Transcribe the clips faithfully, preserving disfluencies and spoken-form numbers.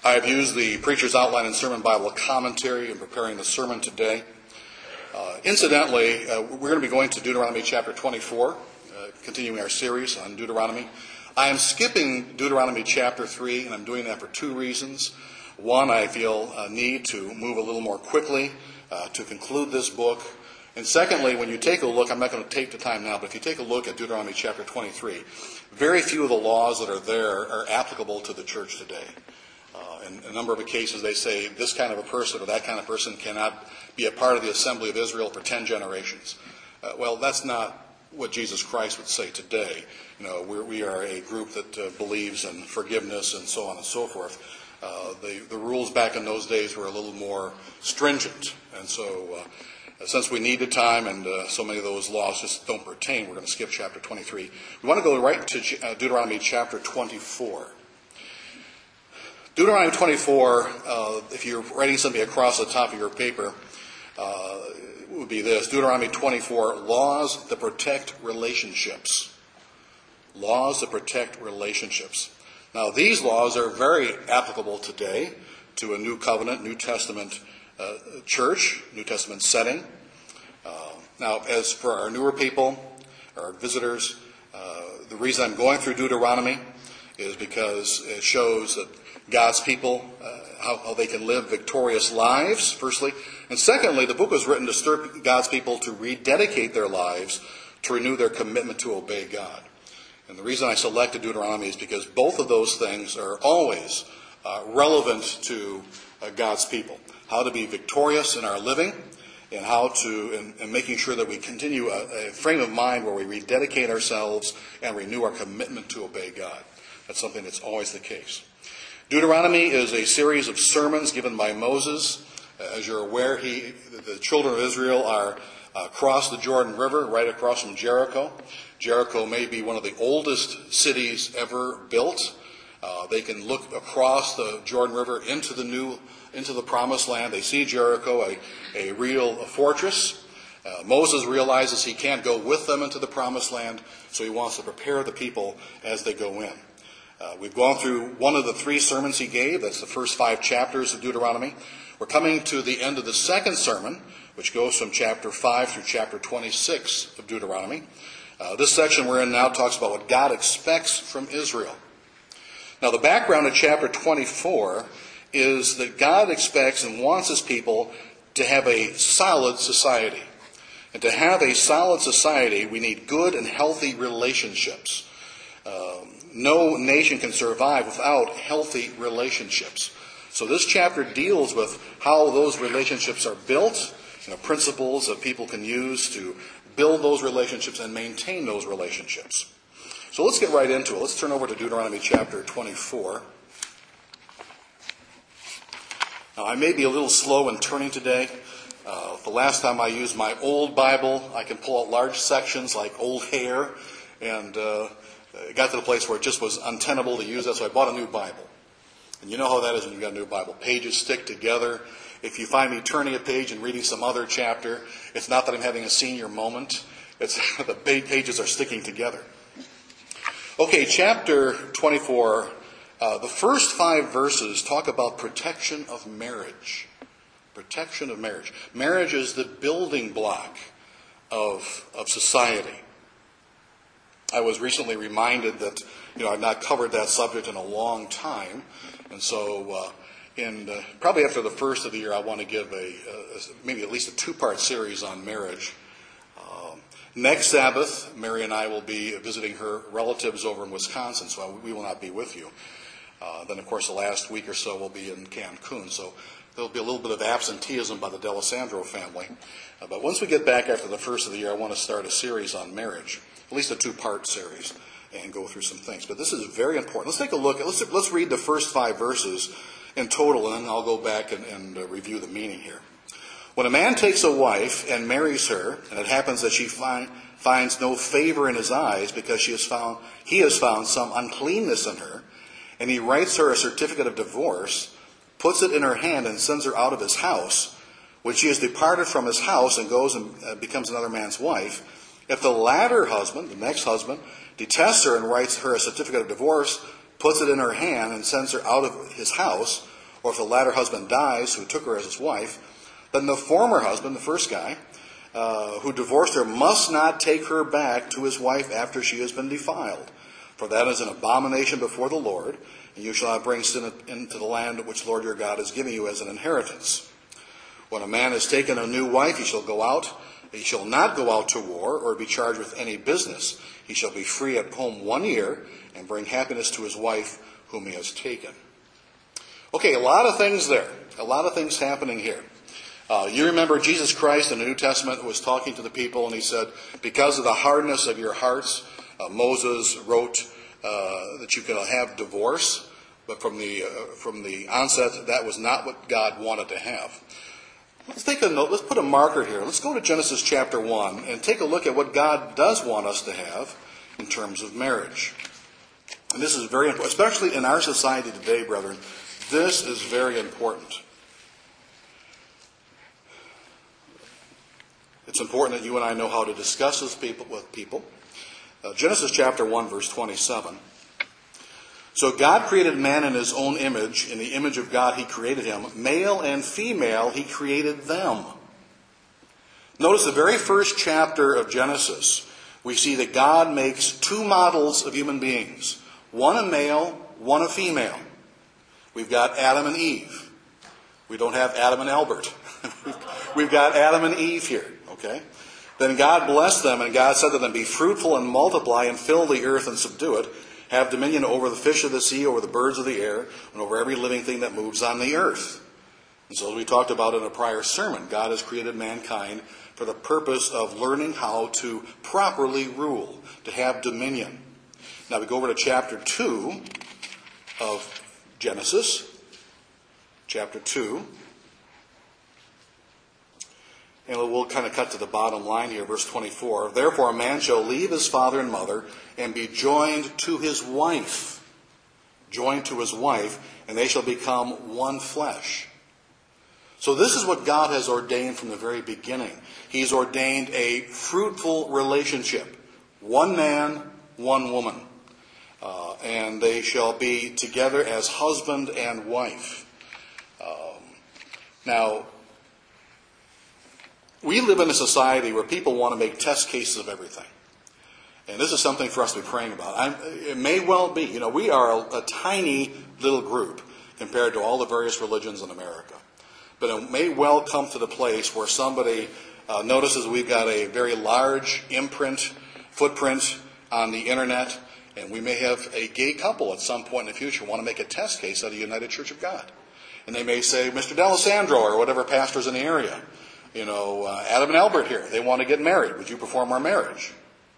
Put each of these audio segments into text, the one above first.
I have used the Preacher's Outline and Sermon Bible commentary in preparing the sermon today. Uh, incidentally, uh, we're going to be going to Deuteronomy chapter twenty-four, uh, continuing our series on Deuteronomy. I am skipping Deuteronomy chapter three, and I'm doing that for two reasons. One, I feel a need to move a little more quickly uh, to conclude this book. And secondly, when you take a look, I'm not going to take the time now, but if you take a look at Deuteronomy chapter twenty-three, very few of the laws that are there are applicable to the church today. Uh, in a number of cases, they say this kind of a person or that kind of person cannot be a part of the assembly of Israel for ten generations. Uh, well, that's not what Jesus Christ would say today. You know, we're, we are a group that uh, believes in forgiveness and so on and so forth. Uh, the, the rules back in those days were a little more stringent, and so uh, since we needed time and uh, so many of those laws just don't pertain, we're going to skip chapter twenty-three. We want to go right to uh, Deuteronomy chapter twenty-four. Deuteronomy twenty-four, uh, if you're writing something across the top of your paper, uh, it would be this. Deuteronomy twenty-four, laws that protect relationships. Laws that protect relationships. Now, these laws are very applicable today to a New Covenant, New Testament uh, church, New Testament setting. Uh, now, as for our newer people, our visitors, uh, the reason I'm going through Deuteronomy is because it shows that God's people, uh, how, how they can live victorious lives, firstly. And secondly, the book was written to stir God's people to rededicate their lives, to renew their commitment to obey God. And the reason I selected Deuteronomy is because both of those things are always uh, relevant to uh, God's people. How to be victorious in our living, and how to, and, and making sure that we continue a, a frame of mind where we rededicate ourselves and renew our commitment to obey God. That's something that's always the case. Deuteronomy is a series of sermons given by Moses. As you're aware, he, the children of Israel are across the Jordan River, right across from Jericho. Jericho may be one of the oldest cities ever built. Uh, they can look across the Jordan River into the new, into the Promised Land. They see Jericho, a, a real fortress. Uh, Moses realizes he can't go with them into the Promised Land, so he wants to prepare the people as they go in. Uh, we've gone through one of the three sermons he gave. That's the first five chapters of Deuteronomy. We're coming to the end of the second sermon, which goes from chapter five through chapter twenty-six of Deuteronomy. Uh, this section we're in now talks about what God expects from Israel. Now, the background of chapter twenty-four is that God expects and wants his people to have a solid society. And to have a solid society, we need good and healthy relationships. Um, no nation can survive without healthy relationships. So this chapter deals with how those relationships are built, you know, principles that people can use to build those relationships and maintain those relationships. So let's get right into it. Let's turn over to Deuteronomy chapter twenty-four. Now, I may be a little slow in turning today. Uh, the last time I used my old Bible, I can pull out large sections like old hair, and uh, it got to the place where it just was untenable to use that, so I bought a new Bible. And you know how that is when you've got a new Bible. Pages stick together. If you find me turning a page and reading some other chapter, it's not that I'm having a senior moment. It's the pages are sticking together. Okay, chapter twenty-four, uh, the first five verses talk about protection of marriage. Protection of marriage. Marriage is the building block of, of society. I was recently reminded that, you know, I've not covered that subject in a long time. And so, uh, in, uh, probably after the first of the year, I want to give a, a maybe at least a two-part series on marriage. Um, next Sabbath, Mary and I will be visiting her relatives over in Wisconsin, so we will not be with you. Uh, then, of course, the last week or so we'll be in Cancun. So there'll be a little bit of absenteeism by the D'Alessandro family. Uh, but once we get back after the first of the year, I want to start a series on marriage, at least a two-part series, and go through some things. But this is very important. Let's take a look. Let's, let's read the first five verses in total, and then I'll go back and, and uh, review the meaning here. When a man takes a wife and marries her, and it happens that she find, finds no favor in his eyes because she has found, he has found some uncleanness in her, and he writes her a certificate of divorce, puts it in her hand and sends her out of his house, when she has departed from his house and goes and uh, becomes another man's wife, if the latter husband, the next husband, detests her and writes her a certificate of divorce, puts it in her hand and sends her out of his house, or if the latter husband dies, who took her as his wife, then the former husband, the first guy, uh, who divorced her, must not take her back to his wife after she has been defiled. For that is an abomination before the Lord, and you shall not bring sin into the land which the Lord your God is giving you as an inheritance. When a man has taken a new wife, he shall go out. He shall not go out to war or be charged with any business. He shall be free at home one year and bring happiness to his wife whom he has taken. Okay, a lot of things there. A lot of things happening here. Uh, you remember Jesus Christ in the New Testament was talking to the people, and he said, because of the hardness of your hearts, uh, Moses wrote uh, that you could have divorce, but from the uh, from the onset, that was not what God wanted to have. Let's take a note. Let's put a marker here. Let's go to Genesis chapter one and take a look at what God does want us to have in terms of marriage. And this is very important, especially in our society today, brethren. This is very important. It's important that you and I know how to discuss this people, with people. Uh, Genesis chapter one, verse twenty-seven. So God created man in his own image. In the image of God he created him. Male and female he created them. Notice the very first chapter of Genesis. We see that God makes two models of human beings. One a male, one a female. We've got Adam and Eve. We don't have Adam and Albert. We've got Adam and Eve here. Okay? Then God blessed them, and God said to them, be fruitful and multiply and fill the earth and subdue it. Have dominion over the fish of the sea, over the birds of the air, and over every living thing that moves on the earth. And so as we talked about in a prior sermon, God has created mankind for the purpose of learning how to properly rule, to have dominion. Now we go over to chapter two of Genesis. Chapter two. And we'll kind of cut to the bottom line here, verse twenty-four. Therefore a man shall leave his father and mother and be joined to his wife. Joined to his wife, and they shall become one flesh. So this is what God has ordained from the very beginning. He's ordained a fruitful relationship. One man, one woman. Uh, and they shall be together as husband and wife. Um, now, we live in a society where people want to make test cases of everything. And this is something for us to be praying about. I'm, it may well be, you know, we are a, a tiny little group compared to all the various religions in America. But it may well come to the place where somebody uh, notices we've got a very large imprint, footprint on the internet, and we may have a gay couple at some point in the future want to make a test case out of the United Church of God. And they may say, Mister D'Alessandro, or whatever pastor's in the area, you know, uh, Adam and Albert here, they want to get married. Would you perform our marriage?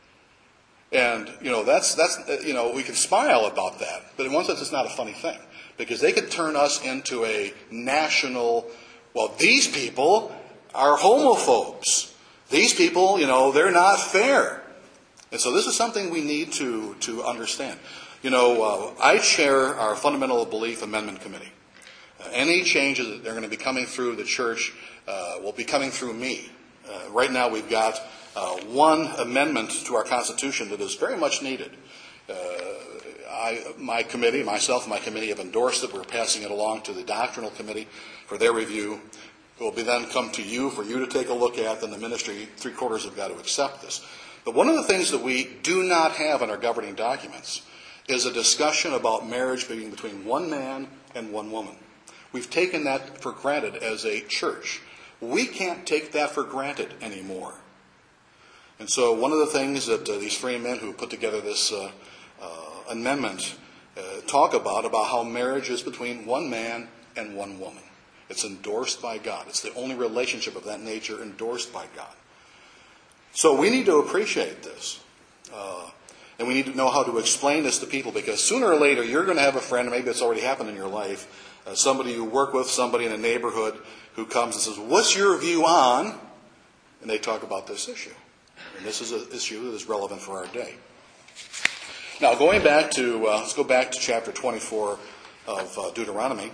And, you know, that's, that's you know, we can smile about that. But in one sense, it's not a funny thing. Because they could turn us into a national, well, these people are homophobes. These people, you know, they're not fair. And so this is something we need to, to understand. You know, uh, I chair our Fundamental Belief Amendment Committee. Uh, any changes that are going to be coming through the church uh, will be coming through me. Uh, right now we've got uh, one amendment to our Constitution that is very much needed. Uh, I, my committee, myself and my committee have endorsed it. We're passing it along to the Doctrinal Committee for their review. It will be then come to you for you to take a look at, and the ministry, three quarters have got to accept this. But one of the things that we do not have in our governing documents is a discussion about marriage being between one man and one woman. We've taken that for granted as a church. We can't take that for granted anymore. And so one of the things that uh, these three men who put together this uh, uh, amendment uh, talk about, about how marriage is between one man and one woman. It's endorsed by God. It's the only relationship of that nature endorsed by God. So we need to appreciate this. Uh, and we need to know how to explain this to people, because sooner or later you're going to have a friend, maybe it's already happened in your life, uh, somebody you work with, somebody in a neighborhood who comes and says, what's your view on? And they talk about this issue. And this is an issue that is relevant for our day. Now, going back to, uh, let's go back to chapter twenty-four of uh, Deuteronomy.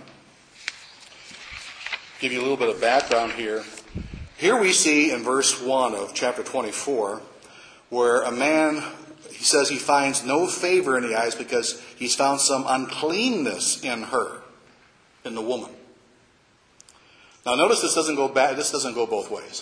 Give you a little bit of background here. Here we see in verse one of chapter twenty-four where a man, he says he finds no favor in the eyes because he's found some uncleanness in her. in the woman. Now notice this doesn't go back, this doesn't go both ways.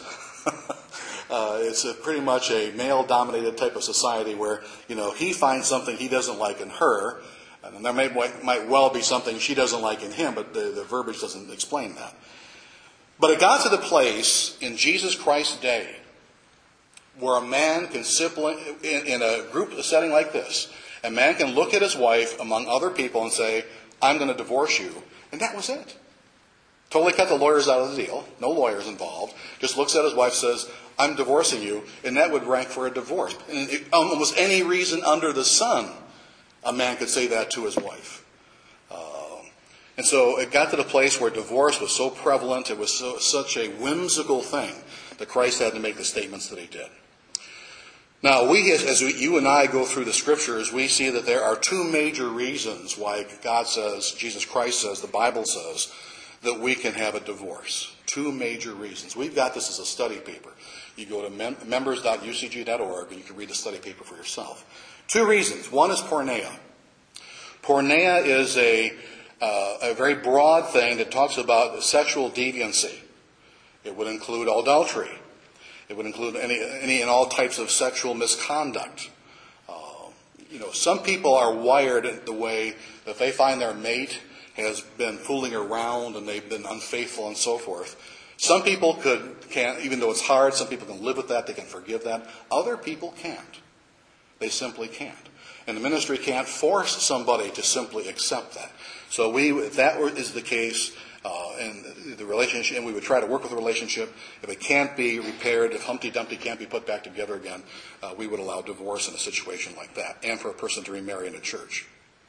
uh, it's a pretty much a male-dominated type of society where, you know, he finds something he doesn't like in her, and there may, might well be something she doesn't like in him, but the, the verbiage doesn't explain that. But it got to the place in Jesus Christ's day where a man can simply, in, in a group setting like this, a man can look at his wife among other people and say, I'm going to divorce you. And that was it. Totally cut the lawyers out of the deal. No lawyers involved. Just looks at his wife, says, I'm divorcing you. And that would rank for a divorce. And it, almost any reason under the sun, a man could say that to his wife. Uh, and so it got to the place where divorce was so prevalent, it was so, such a whimsical thing that Christ had to make the statements that he did. Now, we, as we, you and I go through the Scriptures, we see that there are two major reasons why God says, Jesus Christ says, the Bible says, that we can have a divorce. Two major reasons. We've got this as a study paper. You go to mem- members dot u c g dot org and you can read the study paper for yourself. Two reasons. One is porneia. Porneia is a, uh, a very broad thing that talks about sexual deviancy. It would include adultery. It would include any, any and all types of sexual misconduct. Uh, you know, some people are wired the way that if they find their mate has been fooling around and they've been unfaithful and so forth. Some people could, can't, even though it's hard, some people can live with that, they can forgive that. Other people can't. They simply can't. And the ministry can't force somebody to simply accept that. So we, if that is the case, uh, and the relationship, and we would try to work with the relationship. If it can't be repaired, if Humpty Dumpty can't be put back together again, uh, we would allow divorce in a situation like that, and for a person to remarry in a church.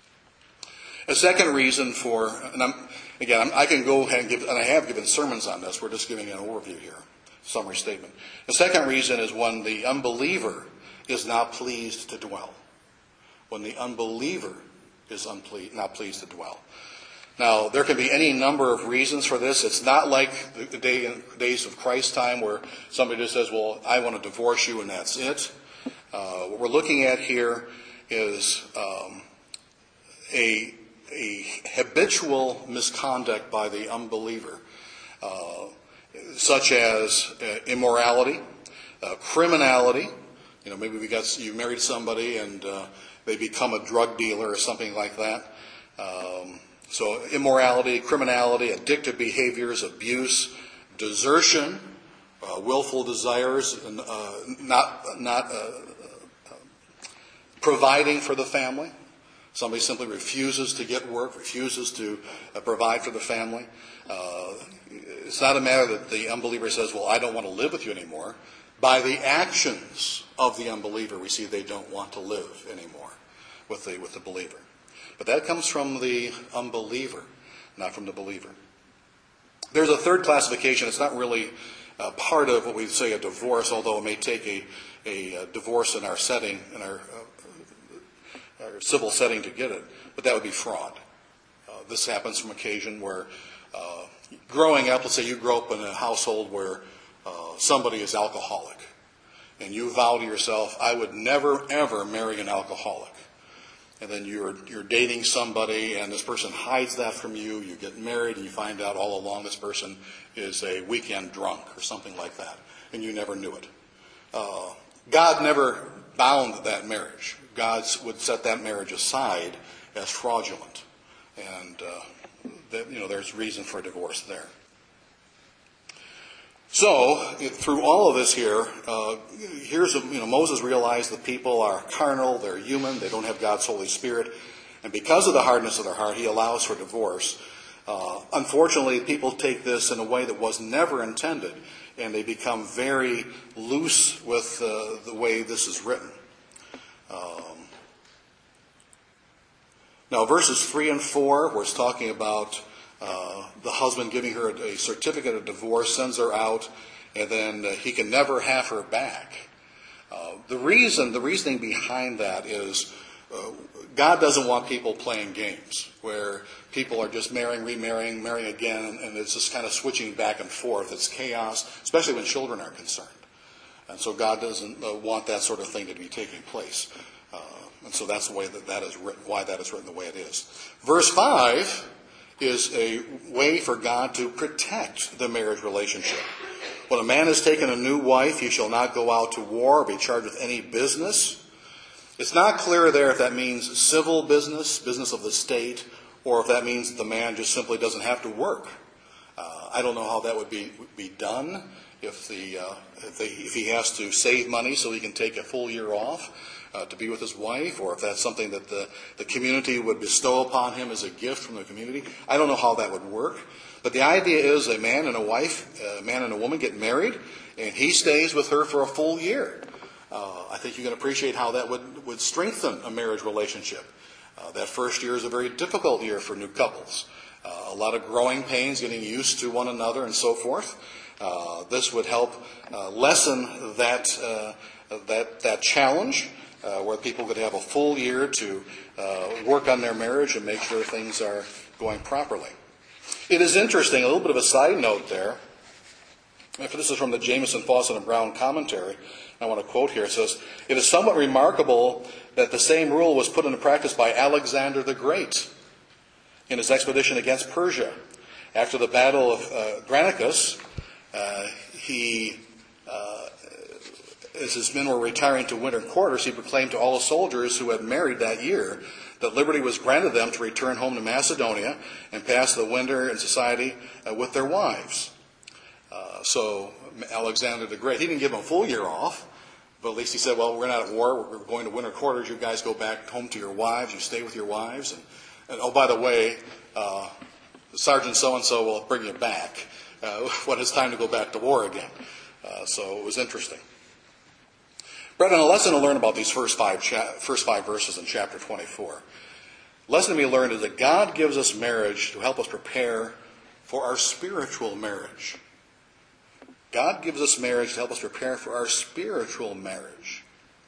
A second reason for, and I'm, again, I'm, I can go ahead and give, and I have given sermons on this. We're just giving an overview here, summary statement. The second reason is when the unbeliever is not pleased to dwell. When the unbeliever is unple- not pleased to dwell. Now, there can be any number of reasons for this. It's not like the day, days of Christ's time where somebody just says, well, I want to divorce you and that's it. Uh, what we're looking at here is um, a, a habitual misconduct by the unbeliever, uh, such as uh, immorality, uh, criminality. You know, maybe we got you married somebody and uh, they become a drug dealer or something like that. Um, so immorality, criminality, addictive behaviors, abuse, desertion, uh, willful desires, and uh, not not uh, uh, providing for the family. Somebody simply refuses to get work, refuses to uh, provide for the family. Uh, it's not a matter that the unbeliever says, well, I don't want to live with you anymore. By the actions of the unbeliever, we see they don't want to live anymore with the with the believer. But that comes from the unbeliever, not from the believer. There's a third classification. It's not really uh, part of what we say a divorce, although it may take a, a, a divorce in our setting, in our, uh, our civil setting to get it. But that would be fraud. Uh, this happens from occasion where uh, growing up, let's say you grow up in a household where uh, somebody is alcoholic. And you vow to yourself, I would never, ever marry an alcoholic. And then you're you're dating somebody and this person hides that from you. You get married and you find out all along this person is a weekend drunk or something like that. And you never knew it. Uh, God never bound that marriage. God would set that marriage aside as fraudulent. And uh, that, you know, there's reason for divorce there. So, through all of this here, uh, here's a, you know, Moses realized the people are carnal, they're human, they don't have God's Holy Spirit, and because of the hardness of their heart, he allows for divorce. Uh, unfortunately, people take this in a way that was never intended, and they become very loose with uh, the way this is written. Um, now, verses three and four, where it's talking about Uh, the husband giving her a, a certificate of divorce, sends her out, and then uh, he can never have her back. Uh, the reason, the reasoning behind that is uh, God doesn't want people playing games where people are just marrying, remarrying, marrying again, and, and it's just kind of switching back and forth. It's chaos, especially when children are concerned. And so God doesn't uh, want that sort of thing to be taking place. Uh, and so that's the way that that is written, why that is written the way it is. Verse five is a way for God to protect the marriage relationship. When a man has taken a new wife, he shall not go out to war or be charged with any business. It's not clear there if that means civil business, business of the state, or if that means the man just simply doesn't have to work. Uh, I don't know how that would be be done if the uh, if, they, if he has to save money so he can take a full year off uh, to be with his wife, or if that's something that the, the community would bestow upon him as a gift from the community. I don't know how that would work. But the idea is a man and a wife, a man and a woman get married, and he stays with her for a full year. Uh, I think you can appreciate how that would, would strengthen a marriage relationship. Uh, that first year is a very difficult year for new couples. Uh, a lot of growing pains, getting used to one another and so forth. Uh, this would help uh, lessen that, uh, that, that challenge uh, where people could have a full year to uh, work on their marriage and make sure things are going properly. It is interesting, a little bit of a side note there. This is from the Jamieson, Fawcett, and Brown commentary. I want to quote here. It says, "It is somewhat remarkable that the same rule was put into practice by Alexander the Great in his expedition against Persia. After the Battle of uh, Granicus, uh, he, uh, as his men were retiring to winter quarters, he proclaimed to all the soldiers who had married that year that liberty was granted them to return home to Macedonia and pass the winter in society uh, with their wives." Uh, so Alexander the Great, he didn't give them a full year off, but at least he said, well, we're not at war, we're going to winter quarters, you guys go back home to your wives, you stay with your wives, and, and oh, by the way, uh, Sergeant so-and-so will bring you back uh, when it's time to go back to war again. Uh, so it was interesting. Brethren, a lesson to learn about these first five cha- first five verses in chapter twenty-four. Lesson to be learned is that God gives us marriage to help us prepare for our spiritual marriage. God gives us marriage to help us prepare for our spiritual marriage.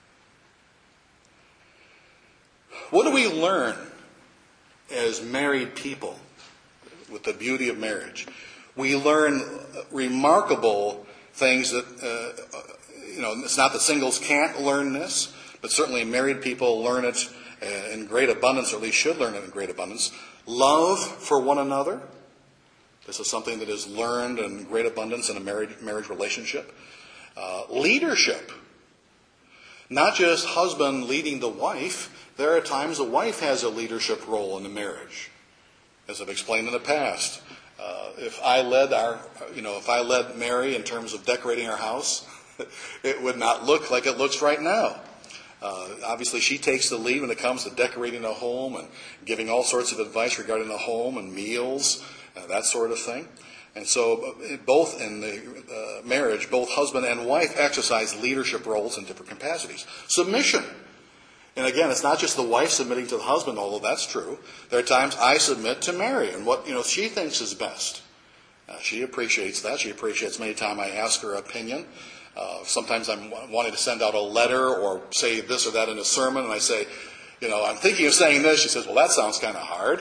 What do we learn as married people with the beauty of marriage? We learn remarkable things that, uh, you know, it's not that singles can't learn this, but certainly married people learn it in great abundance, or at least should learn it in great abundance. Love for one another. This is something that is learned in great abundance in a marriage, marriage relationship. Uh, leadership. Not just husband leading the wife. There are times the wife has a leadership role in the marriage. As I've explained in the past. Uh, if I led our, you know, if I led Mary in terms of decorating our house, it would not look like it looks right now. Uh, obviously, she takes the lead when it comes to decorating the home and giving all sorts of advice regarding the home and meals. Uh, that sort of thing. And so both in the uh, marriage, both husband and wife exercise leadership roles in different capacities. Submission. And again, it's not just the wife submitting to the husband, although that's true. There are times I submit to Mary and what you know she thinks is best. Uh, she appreciates that. She appreciates many times I ask her opinion. Uh, sometimes I'm wanting to send out a letter or say this or that in a sermon, and I say, you know, I'm thinking of saying this. She says, well, that sounds kind of hard.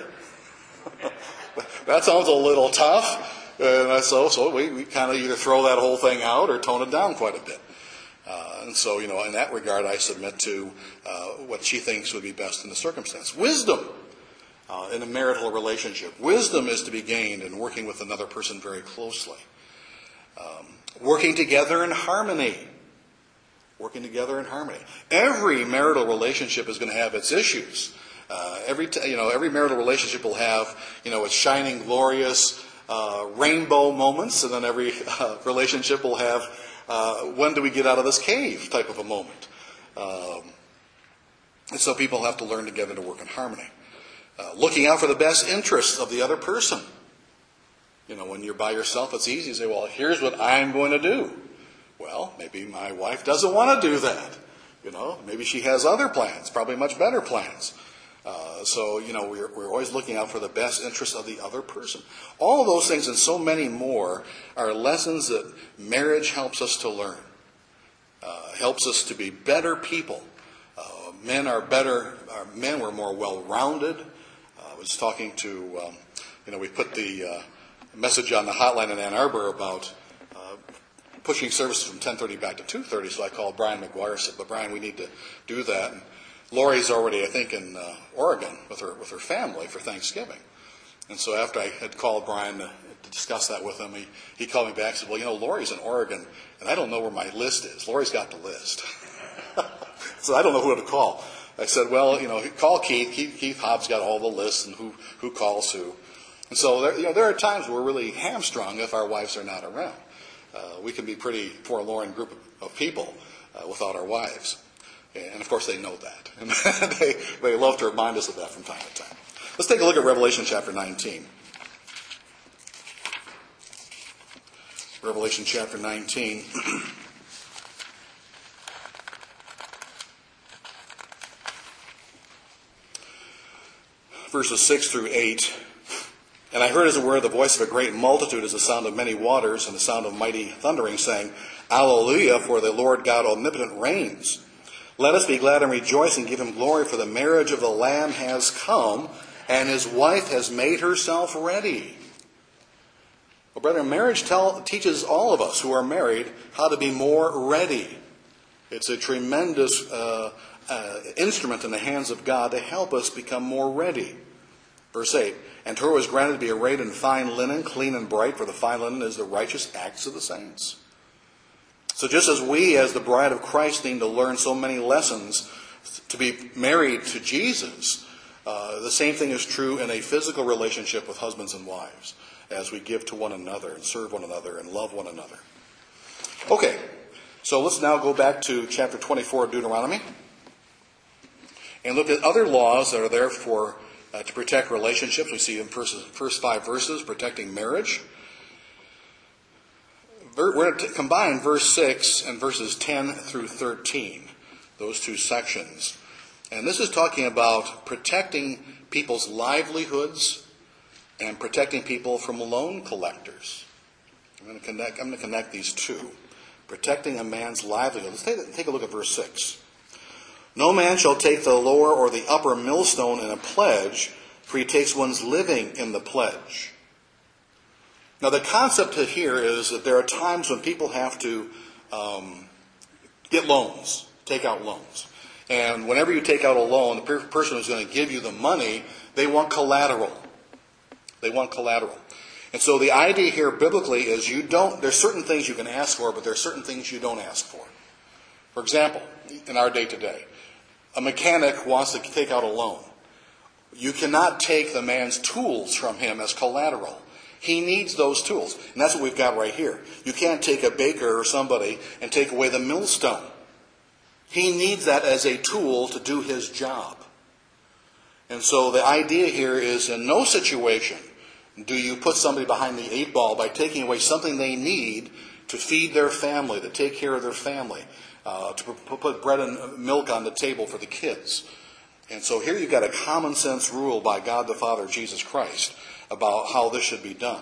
That sounds a little tough. And so, so we, we kind of either throw that whole thing out or tone it down quite a bit. Uh, and so, you know, in that regard, I submit to uh, what she thinks would be best in the circumstance. Wisdom uh, in a marital relationship. Wisdom is to be gained in working with another person very closely. Um, working together in harmony. Working together in harmony. Every marital relationship is going to have its issues. Uh, every t- you know every marital relationship will have you know its shining, glorious uh, rainbow moments, and then every uh, relationship will have uh, when do we get out of this cave type of a moment. Um, and so people have to learn together to work in harmony, uh, looking out for the best interests of the other person. You know, when you're by yourself, it's easy to say, "Well, here's what I'm going to do." Well, maybe my wife doesn't want to do that. You know, maybe she has other plans, probably much better plans. Uh, so, you know, we're, we're always looking out for the best interest of the other person. All of those things and so many more are lessons that marriage helps us to learn. Uh, helps us to be better people. Uh, men are better, our men were more well-rounded. Uh, I was talking to, um, you know, we put the uh, message on the hotline in Ann Arbor about uh, pushing services from ten thirty back to two thirty, so I called Brian McGuire and said, but Brian, we need to do that. And Lori's already, I think, in uh, Oregon with her with her family for Thanksgiving. And so after I had called Brian to, to discuss that with him, he, he called me back and said, well, you know, Lori's in Oregon, and I don't know where my list is. Lori's got the list. So I don't know who to call. I said, well, you know, call Keith. Keith, Keith Hobbs got all the lists and who, who calls who. And so there, you know, there are times we're really hamstrung if our wives are not around. Uh, we can be a pretty forlorn group of, of people uh, without our wives. And, of course, they know that. And they, they love to remind us of that from time to time. Let's take a look at Revelation chapter nineteen. Revelation chapter nineteen. Verses six through eight. And I heard as it were the voice of a great multitude as the sound of many waters and the sound of mighty thundering, saying, Alleluia, for the Lord God omnipotent reigns. Let us be glad and rejoice and give him glory, for the marriage of the Lamb has come, and his wife has made herself ready. Well, brethren, marriage tell, teaches all of us who are married how to be more ready. It's a tremendous uh, uh, instrument in the hands of God to help us become more ready. Verse eight, and to her was granted to be arrayed in fine linen, clean and bright, for the fine linen is the righteous acts of the saints. So just as we, as the bride of Christ, need to learn so many lessons to be married to Jesus, uh, the same thing is true in a physical relationship with husbands and wives, as we give to one another and serve one another and love one another. Okay, so let's now go back to chapter twenty-four of Deuteronomy and look at other laws that are there for uh, to protect relationships. We see in first, first five verses, protecting marriage. We're going to combine verse six and verses ten through thirteen, those two sections. And this is talking about protecting people's livelihoods and protecting people from loan collectors. I'm going to connect, I'm going to connect these two. Protecting a man's livelihood. Let's take, take a look at verse six. No man shall take the lower or the upper millstone in a pledge, for he takes one's living in the pledge. Now, the concept here is that there are times when people have to um, get loans, take out loans. And whenever you take out a loan, the per- person who's going to give you the money, they want collateral. They want collateral. And so the idea here biblically is you don't, there's certain things you can ask for, but there's certain things you don't ask for. For example, in our day to day, a mechanic wants to take out a loan. You cannot take the man's tools from him as collateral. He needs those tools. And that's what we've got right here. You can't take a baker or somebody and take away the millstone. He needs that as a tool to do his job. And so the idea here is in no situation do you put somebody behind the eight ball by taking away something they need to feed their family, to take care of their family, uh, to put bread and milk on the table for the kids. And so here you've got a common sense rule by God the Father, Jesus Christ, about how this should be done.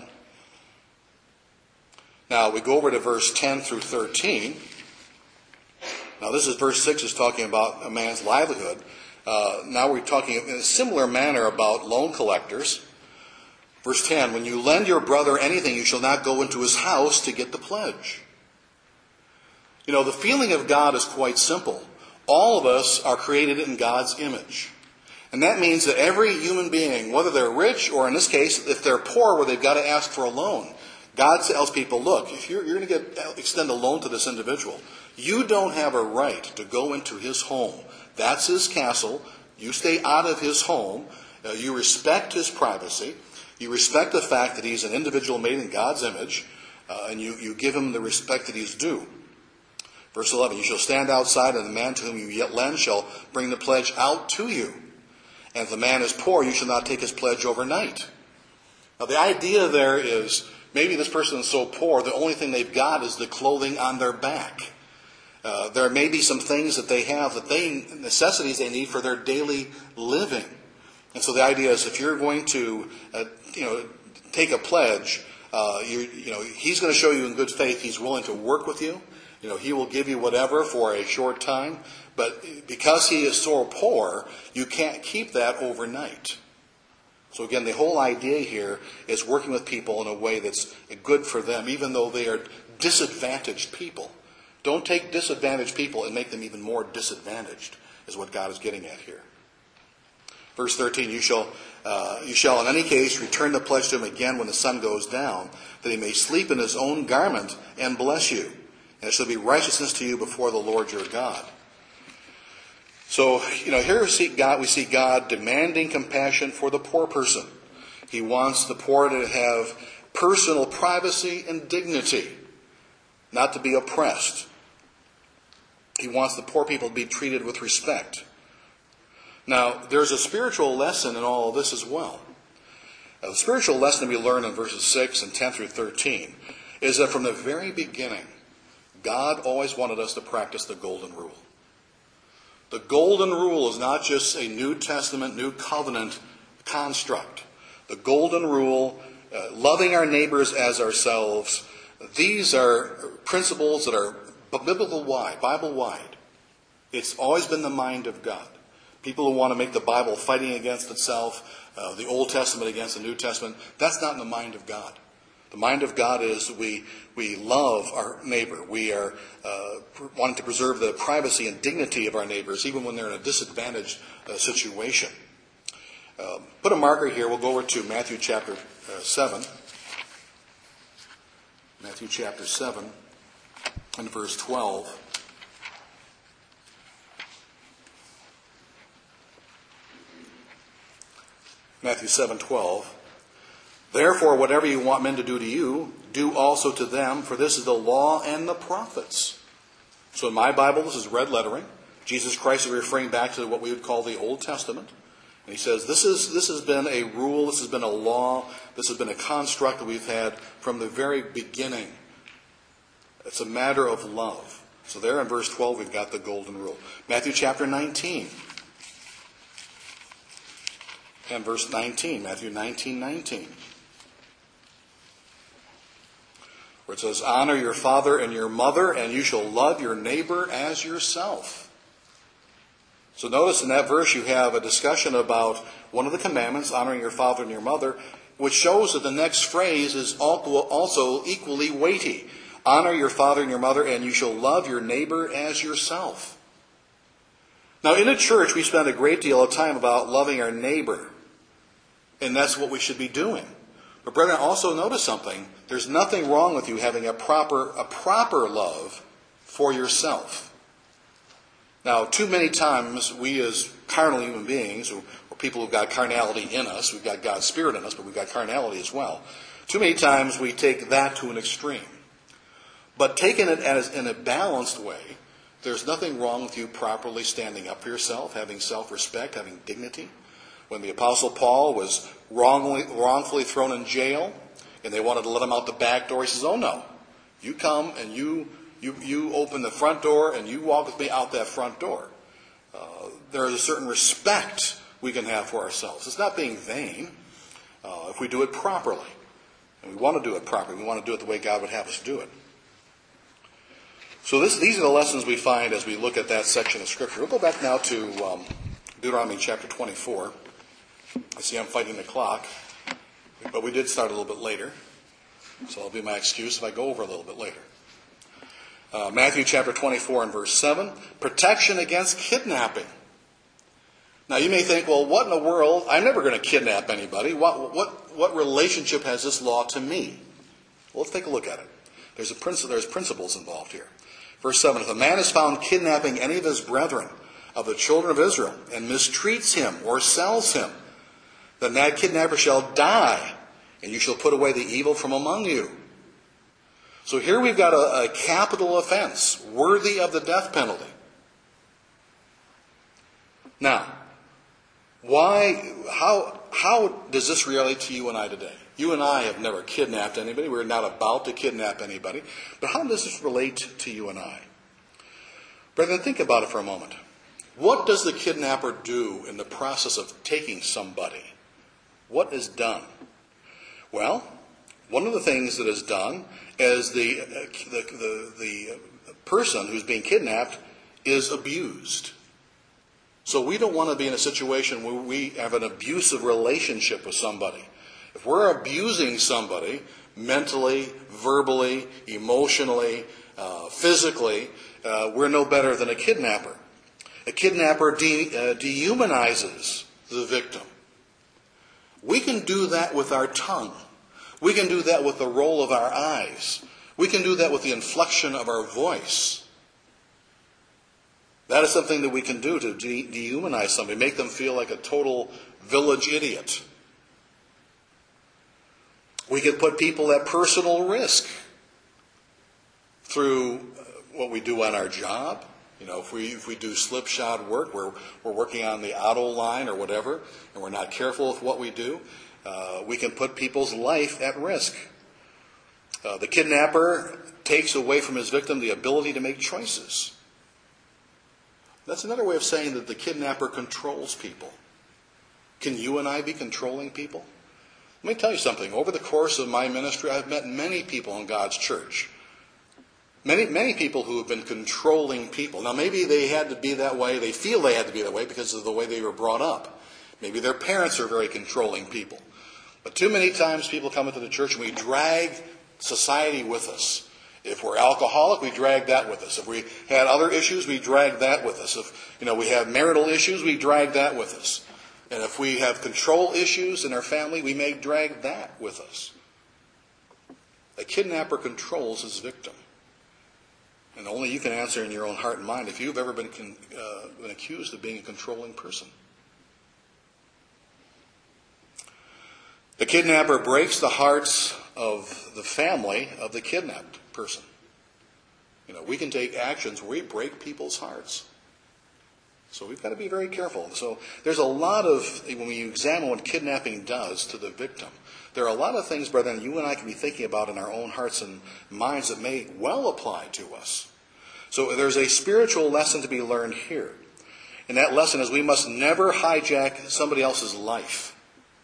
Now we go over to verse ten through thirteen. Now this is verse six is talking about a man's livelihood. Uh, now we're talking in a similar manner about loan collectors. Verse ten, when you lend your brother anything, you shall not go into his house to get the pledge. You know, the feeling of God is quite simple. All of us are created in God's image. And that means that every human being, whether they're rich or in this case, if they're poor where they've got to ask for a loan, God tells people, look, if you're, you're going to get extend a loan to this individual, you don't have a right to go into his home. That's his castle. You stay out of his home. Uh, you respect his privacy. You respect the fact that he's an individual made in God's image. Uh, and you, you give him the respect that he's due. Verse eleven, you shall stand outside, and the man to whom you yet lend shall bring the pledge out to you. And if the man is poor, you shall not take his pledge overnight. Now the idea there is, maybe this person is so poor, the only thing they've got is the clothing on their back. Uh, there may be some things that they have, that they, necessities they need for their daily living. And so the idea is if you're going to, uh, you know, take a pledge, uh, you, you know, he's going to show you in good faith he's willing to work with you. You know, he will give you whatever for a short time. But because he is so poor, you can't keep that overnight. So again, the whole idea here is working with people in a way that's good for them, even though they are disadvantaged people. Don't take disadvantaged people and make them even more disadvantaged, is what God is getting at here. Verse thirteen, you shall, uh, you shall in any case return the pledge to him again when the sun goes down, that he may sleep in his own garment and bless you. And it shall be righteousness to you before the Lord your God. So, you know, here we see God, we see God demanding compassion for the poor person. He wants the poor to have personal privacy and dignity, not to be oppressed. He wants the poor people to be treated with respect. Now, there's a spiritual lesson in all of this as well. Now, the spiritual lesson we learn in verses six and ten through thirteen is that from the very beginning, God always wanted us to practice the golden rule. The golden rule is not just a New Testament, New Covenant construct. The golden rule, uh, loving our neighbors as ourselves, these are principles that are biblical wide, Bible wide. It's always been the mind of God. People who want to make the Bible fighting against itself, uh, the Old Testament against the New Testament, that's not in the mind of God. The mind of God is we we love our neighbor. We are uh, wanting to preserve the privacy and dignity of our neighbors, even when they're in a disadvantaged uh, situation. Um, put a marker here. We'll go over to Matthew chapter uh, seven. Matthew chapter seven and verse twelve. Matthew seven twelve. Therefore, whatever you want men to do to you, do also to them, for this is the law and the prophets. So in my Bible, this is red lettering. Jesus Christ is referring back to what we would call the Old Testament. And he says, this is this has been a rule, this has been a law, this has been a construct that we've had from the very beginning. It's a matter of love. So there in verse twelve, we've got the golden rule. Matthew chapter nineteen. And verse nineteen, Matthew nineteen nineteen. Where it says, honor your father and your mother, and you shall love your neighbor as yourself. So notice in that verse you have a discussion about one of the commandments, honoring your father and your mother, which shows that the next phrase is also equally weighty. Honor your father and your mother, and you shall love your neighbor as yourself. Now in a church we spend a great deal of time about loving our neighbor. And that's what we should be doing. But brethren, also notice something. There's nothing wrong with you having a proper, a proper love for yourself. Now, too many times we as carnal human beings, or, or people who've got carnality in us, we've got God's Spirit in us, but we've got carnality as well. Too many times we take that to an extreme. But taking it as in a balanced way, there's nothing wrong with you properly standing up for yourself, having self-respect, having dignity. When the Apostle Paul was wrongly, wrongfully thrown in jail, and they wanted to let him out the back door, he says, oh no, you come and you you, you open the front door and you walk with me out that front door. Uh, there is a certain respect we can have for ourselves. It's not being vain uh, if we do it properly. And we want to do it properly. We want to do it the way God would have us do it. So this, these are the lessons we find as we look at that section of Scripture. We'll go back now to um, Deuteronomy chapter twenty-four. I see I'm fighting the clock, but we did start a little bit later, so that'll be my excuse if I go over a little bit later. Uh, Matthew chapter twenty-four and verse seven, protection against kidnapping. Now you may think, well, what in the world? I'm never going to kidnap anybody. What what what relationship has this law to me? Well, let's take a look at it. There's a principle. There's principles involved here. Verse seven: if a man is found kidnapping any of his brethren of the children of Israel and mistreats him or sells him, then that kidnapper shall die, and you shall put away the evil from among you. So here we've got a, a capital offense, worthy of the death penalty. Now, why, how, how does this relate to you and I today? You and I have never kidnapped anybody. We're not about to kidnap anybody. But how does this relate to you and I? Brethren, think about it for a moment. What does the kidnapper do in the process of taking somebody? What is done? Well, one of the things that is done is the, uh, the, the, the person who's being kidnapped is abused. So we don't want to be in a situation where we have an abusive relationship with somebody. If we're abusing somebody mentally, verbally, emotionally, uh, physically, uh, we're no better than a kidnapper. A kidnapper de- uh, dehumanizes the victim. We can do that with our tongue. We can do that with the roll of our eyes. We can do that with the inflection of our voice. That is something that we can do to de- dehumanize somebody, make them feel like a total village idiot. We can put people at personal risk through what we do on our job. You know, if we if we do slipshod work, we're we're working on the auto line or whatever, and we're not careful with what we do, uh, we can put people's life at risk. Uh, the kidnapper takes away from his victim the ability to make choices. That's another way of saying that the kidnapper controls people. Can you and I be controlling people? Let me tell you something. Over the course of my ministry, I've met many people in God's church. Many, many people who have been controlling people. Now, maybe they had to be that way. They feel they had to be that way because of the way they were brought up. Maybe their parents are very controlling people. But too many times people come into the church and we drag society with us. If we're alcoholic, we drag that with us. If we had other issues, we drag that with us. If you know we have marital issues, we drag that with us. And if we have control issues in our family, we may drag that with us. A kidnapper controls his victim. And only you can answer in your own heart and mind if you've ever been, con- uh, been accused of being a controlling person. The kidnapper breaks the hearts of the family of the kidnapped person. You know, we can take actions where we break people's hearts. So we've got to be very careful. So there's a lot of, when we examine what kidnapping does to the victim, there are a lot of things, brethren, you and I can be thinking about in our own hearts and minds that may well apply to us. So there's a spiritual lesson to be learned here. And that lesson is we must never hijack somebody else's life.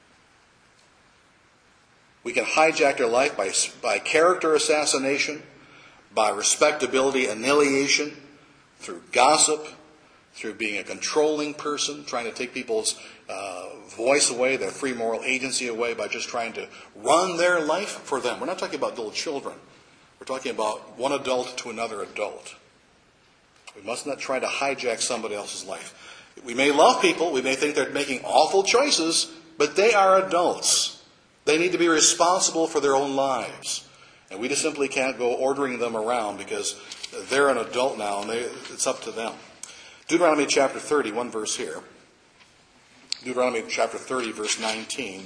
We can hijack their life by, by character assassination, by respectability annihilation, through gossip, through being a controlling person, trying to take people's uh, voice away, their free moral agency away by just trying to run their life for them. We're not talking about little children. We're talking about one adult to another adult. We must not try to hijack somebody else's life. We may love people. We may think they're making awful choices, but they are adults. They need to be responsible for their own lives. And we just simply can't go ordering them around because they're an adult now and they, it's up to them. Deuteronomy chapter thirty, one verse here. Deuteronomy chapter thirty, verse nineteen.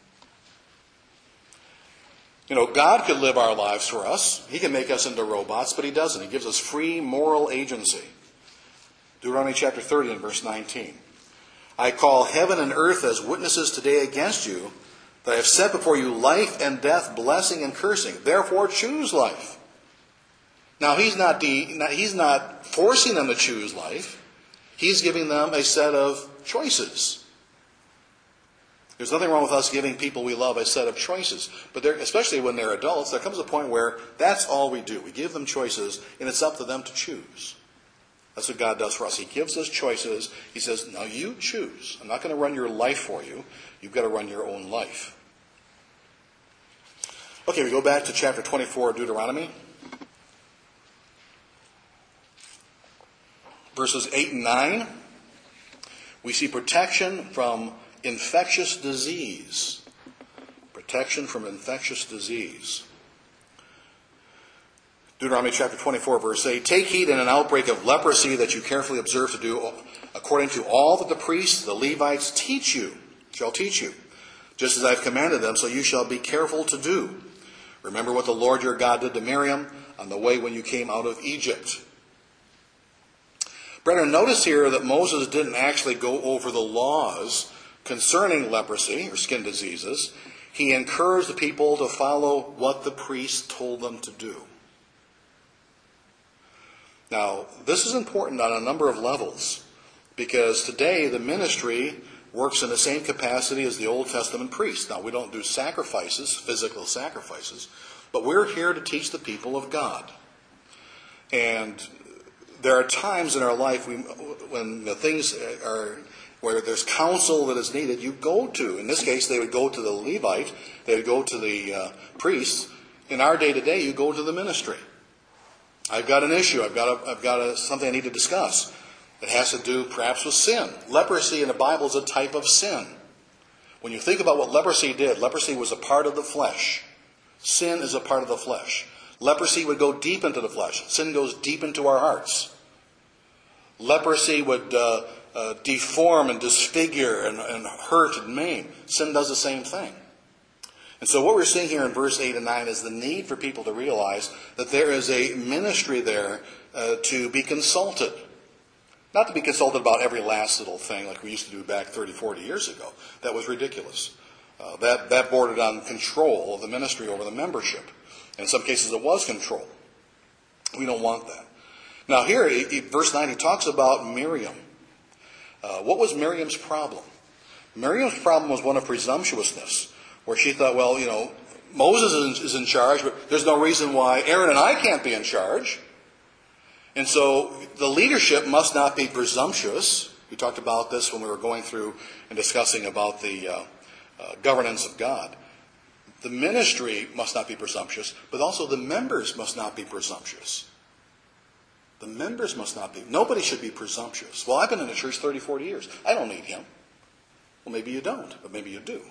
You know, God could live our lives for us. He can make us into robots, but He doesn't. He gives us free moral agency. Deuteronomy chapter thirty and verse nineteen. I call heaven and earth as witnesses today against you, that I have set before you life and death, blessing and cursing. Therefore choose life. Now, he's not, de- he's not forcing them to choose life. He's giving them a set of choices. There's nothing wrong with us giving people we love a set of choices. But especially when they're adults, there comes a point where that's all we do. We give them choices, and it's up to them to choose. That's what God does for us. He gives us choices. He says, now you choose. I'm not going to run your life for you. You've got to run your own life. Okay, we go back to chapter twenty-four of Deuteronomy. Verses eight and nine. We see protection from infectious disease. Protection from infectious disease. Deuteronomy chapter twenty-four, verse eight. Take heed in an outbreak of leprosy that you carefully observe to do according to all that the priests, the Levites, teach you, shall teach you. Just as I have commanded them, so you shall be careful to do. Remember what the Lord your God did to Miriam on the way when you came out of Egypt. Brethren, notice here that Moses didn't actually go over the laws concerning leprosy or skin diseases. He encouraged the people to follow what the priests told them to do. Now, this is important on a number of levels, because today the ministry works in the same capacity as the Old Testament priests. Now, we don't do sacrifices, physical sacrifices, but we're here to teach the people of God. And there are times in our life we, when the things are where there's counsel that is needed, you go to. In this case, they would go to the Levite, they would go to the uh, priests. In our day-to-day, you go to the ministry. I've got an issue. I've got a, I've got a, something I need to discuss. It has to do perhaps with sin. Leprosy in the Bible is a type of sin. When you think about what leprosy did, leprosy was a part of the flesh. Sin is a part of the flesh. Leprosy would go deep into the flesh. Sin goes deep into our hearts. Leprosy would uh, uh, deform and disfigure and, and hurt and maim. Sin does the same thing. And so what we're seeing here in verse eight and nine is the need for people to realize that there is a ministry there uh, to be consulted. Not to be consulted about every last little thing like we used to do back thirty, forty years ago. That was ridiculous. Uh, that, that bordered on control of the ministry over the membership. In some cases it was control. We don't want that. Now here, verse nine, he talks about Miriam. Uh, what was Miriam's problem? Miriam's problem was one of presumptuousness, where she thought, well, you know, Moses is in, is in charge, but there's no reason why Aaron and I can't be in charge. And so the leadership must not be presumptuous. We talked about this when we were going through and discussing about the uh, uh, governance of God. The ministry must not be presumptuous, but also the members must not be presumptuous. The members must not be. Nobody should be presumptuous. Well, I've been in the church thirty, forty years. I don't need him. Well, maybe you don't, but maybe you do.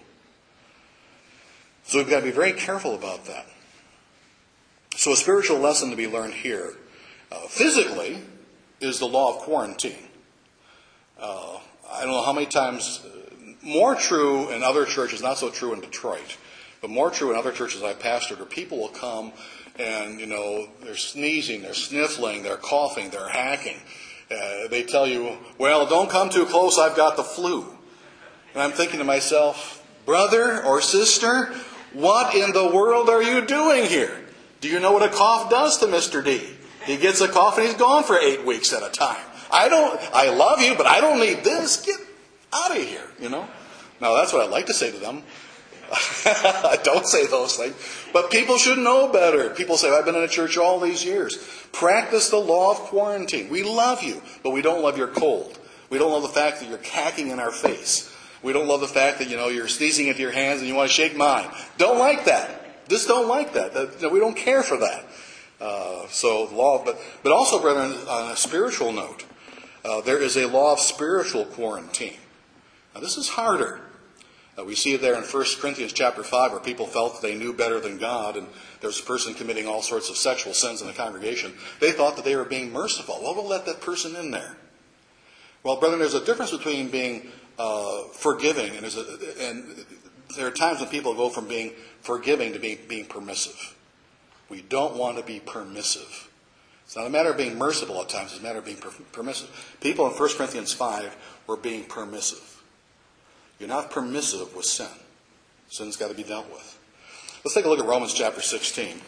So we've got to be very careful about that. So a spiritual lesson to be learned here, uh, physically, is the law of quarantine. Uh, I don't know how many times, uh, more true in other churches, not so true in Detroit, but more true in other churches I've pastored, where people will come and, you know, they're sneezing, they're sniffling, they're coughing, they're hacking. Uh, they tell you, well, don't come too close, I've got the flu. And I'm thinking to myself, brother or sister, what in the world are you doing here? Do you know what a cough does to Mister D? He gets a cough and he's gone for eight weeks at a time. I don't, I love you, but I don't need this. Get out of here, you know. Now that's what I'd like to say to them. I don't say those things. But people should know better. People say, I've been in a church all these years. Practice the law of quarantine. We love you, but we don't love your cold. We don't love the fact that you're hacking in our face. We don't love the fact that, you know, you're sneezing into your hands and you want to shake mine. Don't like that. Just don't like that. that you know, we don't care for that. Uh, so the law, but but also, brethren, on a spiritual note, uh, there is a law of spiritual quarantine. Now this is harder. Uh, we see it there in First Corinthians chapter five, where people felt that they knew better than God, and there's a person committing all sorts of sexual sins in the congregation. They thought that they were being merciful. Well, we'll let that person in there. Well, brethren, there's a difference between being uh, forgiving, and, there's a, and there are times when people go from being forgiving to being, being permissive. We don't want to be permissive. It's not a matter of being merciful at times, it's a matter of being per- permissive. People in First Corinthians five were being permissive. You're not permissive with sin. Sin's got to be dealt with. Let's take a look at Romans chapter sixteen.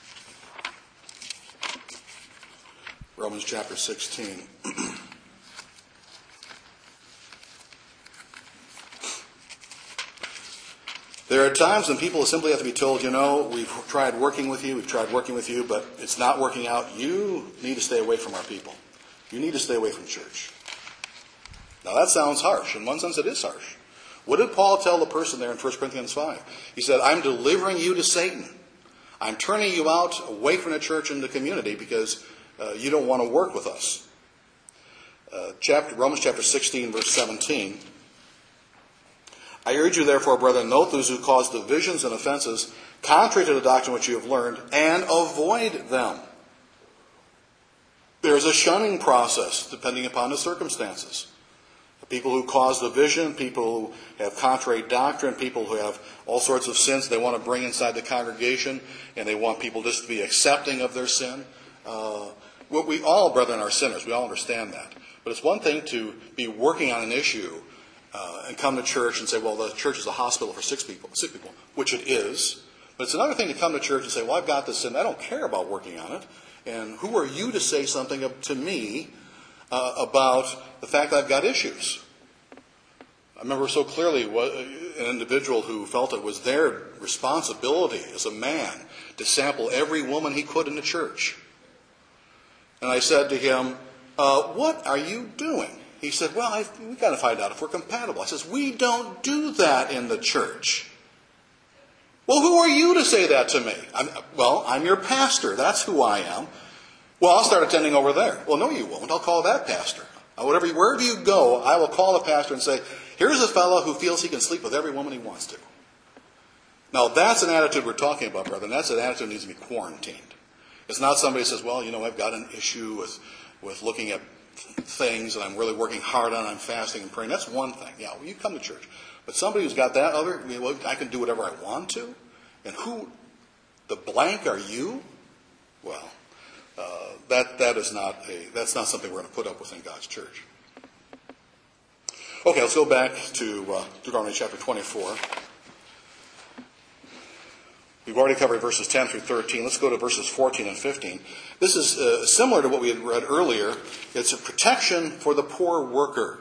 Romans chapter sixteen. There are times when people simply have to be told, you know, we've tried working with you, we've tried working with you, but it's not working out. You need to stay away from our people. You need to stay away from church. Now that sounds harsh. In one sense it is harsh. What did Paul tell the person there in First Corinthians five? He said, I'm delivering you to Satan. I'm turning you out away from the church and the community because uh, you don't want to work with us. Uh, chapter, Romans chapter sixteen, verse seventeen. I urge you, therefore, brethren, note those who cause divisions and offenses, contrary to the doctrine which you have learned, and avoid them. There's a shunning process, depending upon the circumstances. People who cause division, people who have contrary doctrine, people who have all sorts of sins they want to bring inside the congregation, and they want people just to be accepting of their sin. Uh, well, we all, brethren, are sinners. We all understand that. But it's one thing to be working on an issue Uh, and come to church and say, well, the church is a hospital for sick people, sick people, which it is. But it's another thing to come to church and say, well, I've got this sin. I don't care about working on it. And who are you to say something to me uh, about the fact that I've got issues? I remember so clearly what, an individual who felt it was their responsibility as a man to sample every woman he could in the church. And I said to him, uh, what are you doing? He said, well, I've, we've got to find out if we're compatible. I says, we don't do that in the church. Well, who are you to say that to me? I'm, well, I'm your pastor. That's who I am. Well, I'll start attending over there. Well, no, you won't. I'll call that pastor. Uh, whatever, wherever you go, I will call the pastor and say, here's a fellow who feels he can sleep with every woman he wants to. Now, that's an attitude we're talking about, brother, and that's an attitude that needs to be quarantined. It's not somebody who says, well, you know, I've got an issue with, with looking at things and I'm really working hard on it, I'm fasting and praying. That's one thing. Yeah, well, you come to church. But somebody who's got that other, I mean, well, I can do whatever I want to? And who, the blank are you? Well, uh, that that is not a, that's not something we're going to put up with in God's church. Okay, let's go back to uh, Deuteronomy chapter twenty-four. We've already covered verses ten through thirteen. Let's go to verses fourteen and fifteen. This is uh, similar to what we had read earlier. It's a protection for the poor worker.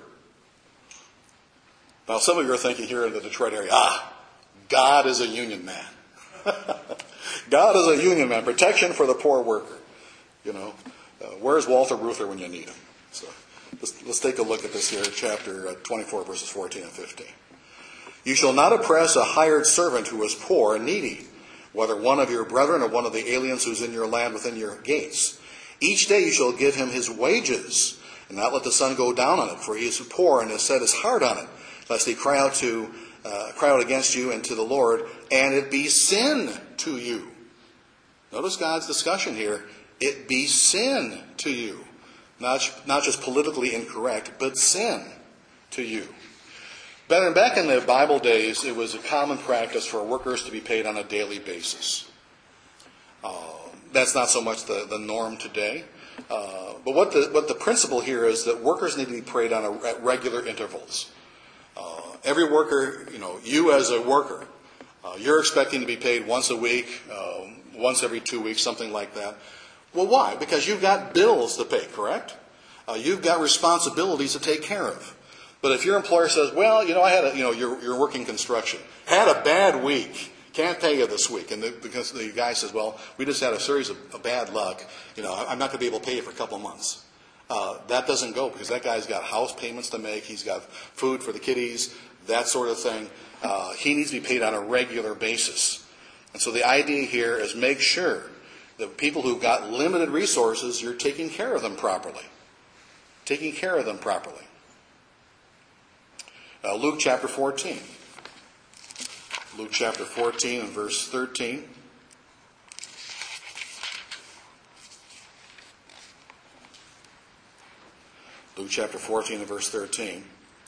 Now, some of you are thinking here in the Detroit area, ah, God is a union man. God is a union man. Protection for the poor worker. You know, uh, where's Walter Reuther when you need him? So let's, let's take a look at this here, chapter uh, twenty-four, verses fourteen and fifteen. You shall not oppress a hired servant who is poor and needy, whether one of your brethren or one of the aliens who's in your land within your gates. Each day you shall give him his wages, and not let the sun go down on it, for he is poor and has set his heart on it, lest he cry out to uh, cry out against you and to the Lord, and it be sin to you. Notice God's discussion here. It be sin to you. Not, not just politically incorrect, but sin to you. Back in the Bible days, it was a common practice for workers to be paid on a daily basis. Uh, that's not so much the, the norm today. Uh, but what the what the principle here is that workers need to be paid on a, at regular intervals. Uh, every worker, you know, you as a worker, uh, you're expecting to be paid once a week, uh, once every two weeks, something like that. Well, why? Because you've got bills to pay, correct? Uh, you've got responsibilities to take care of. But if your employer says, well, you know, I had a, you know, you're, you're working construction, had a bad week, can't pay you this week. And the, because the guy says, well, we just had a series of, of bad luck, you know, I'm not going to be able to pay you for a couple of months. Uh, that doesn't go because that guy's got house payments to make. He's got food for the kiddies, that sort of thing. Uh, he needs to be paid on a regular basis. And so the idea here is make sure that people who've got limited resources, you're taking care of them properly. Taking care of them properly. Uh, Luke chapter fourteen. Luke chapter fourteen and verse thirteen. Luke chapter fourteen and verse thirteen.